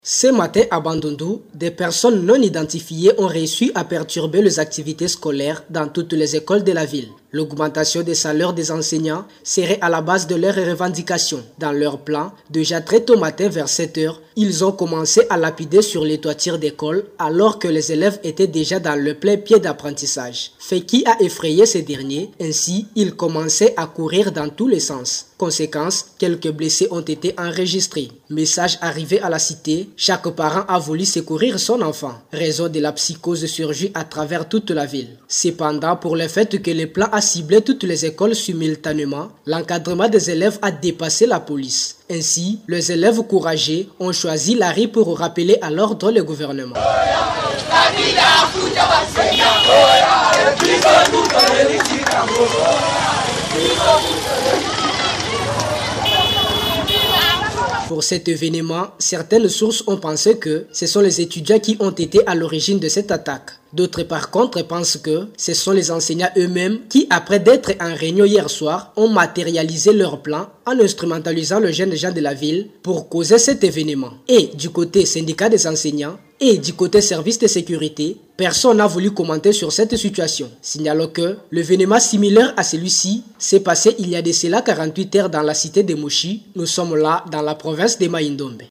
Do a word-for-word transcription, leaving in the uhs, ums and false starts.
Ce matin à Bandundu, des personnes non identifiées ont réussi à perturber les activités scolaires dans toutes les écoles de la ville. L'augmentation des salaires des enseignants serait à la base de leurs revendications. Dans leur plan, déjà très tôt matin vers sept heures, ils ont commencé à lapider sur les toitures d'école alors que les élèves étaient déjà dans le plein pied d'apprentissage. Fait qui a effrayé ces derniers, ainsi ils commençaient à courir dans tous les sens. Conséquence, quelques blessés ont été enregistrés. Message arrivé à la cité, chaque parent a voulu secourir son enfant. Raison de la psychose surgit à travers toute la ville. Cependant, pour le fait que le plan a ciblé toutes les écoles simultanément, l'encadrement des élèves a dépassé la police. Ainsi, les élèves courageux ont choisi la rue pour rappeler à l'ordre le gouvernement. Pour cet événement, certaines sources ont pensé que ce sont les étudiants qui ont été à l'origine de cette attaque. D'autres par contre pensent que ce sont les enseignants eux-mêmes qui, après d'être en réunion hier soir, ont matérialisé leur plan en instrumentalisant les jeunes gens de la ville pour causer cet événement. Et du côté syndicat des enseignants et du côté service de sécurité, personne n'a voulu commenter sur cette situation. Signalons que l'événement similaire à celui-ci s'est passé il y a de cela quarante-huit heures dans la cité de Mouchi. Nous sommes là dans la province de Maïndombe.